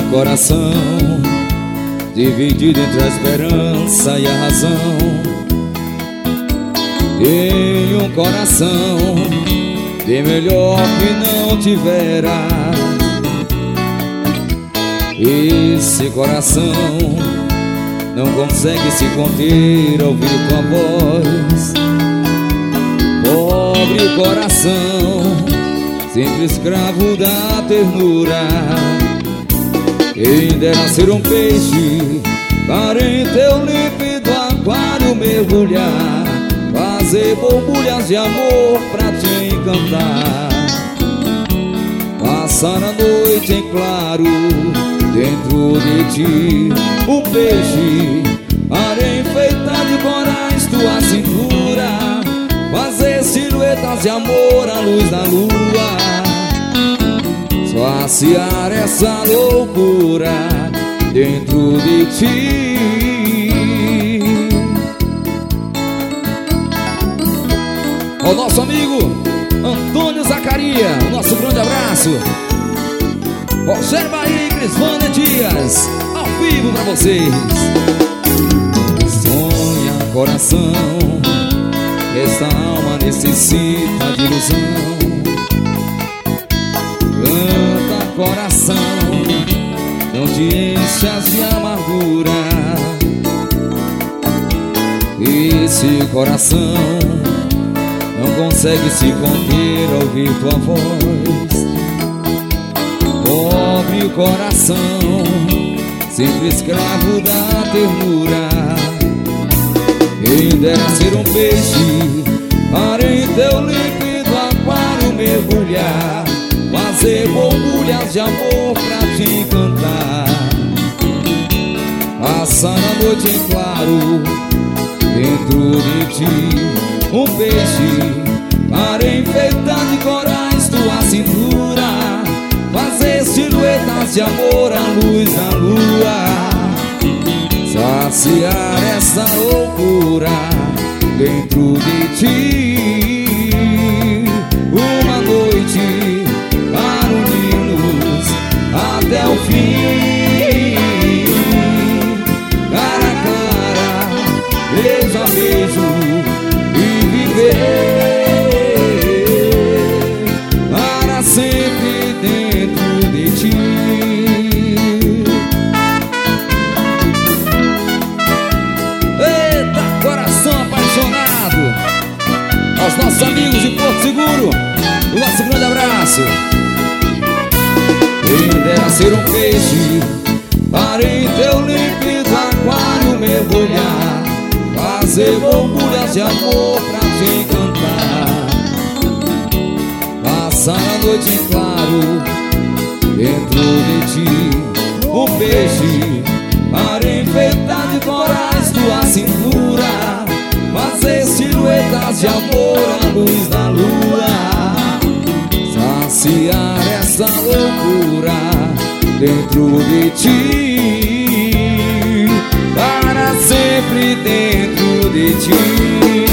coração dividido entre a esperança e a razão. Tem um coração bem melhor que não tivera. Esse coração não consegue se conter ao ouvir tua voz. Pobre coração, sempre escravo da ternura. Quem dera ser um peixe para em teu límpido aquário mergulhar, fazer borbulhas de amor pra te encantar. Passar a noite em claro dentro de ti, um peixe para enfeitar de corais tua cintura, fazer silhuetas de amor à luz da lua, saciar essa loucura dentro de ti. Ao nosso amigo Antônio Zacaria, nosso grande abraço. Observa aí, Crisvânia Dias, ao vivo pra vocês. Sonha, coração, esta alma necessita de ilusão. Canta, coração, não te enchas de amargura. Esse coração não consegue se conter ao ouvir tua voz. Pobre coração, sempre escravo da ternura. Quem dera ser um peixe para em teu líquido aquário mergulhar, fazer borbulhas de amor pra te encantar. Passar a noite em claro dentro de ti, um peixe para enfeitar de corais tua cintura, fazer silhuetas de amor à luz da lua, saciar essa loucura dentro de ti. Uma noite para unir-nos até o fim, cara a cara, beijo a beijo, e viver para sempre dentro de ti. Eita, coração apaixonado! Aos nossos amigos de Porto Seguro, o nosso grande abraço. Quem dera ser um peixe para em teu límpido aquário mergulhar, fazer borbulhas de amor pra te encantar. Passar a noite em claro dentro de ti, um peixe para enfeitar de corais tua cintura, fazer silhuetas de amor à luz da lua, saciar essa loucura dentro de ti, para sempre dentro de ti.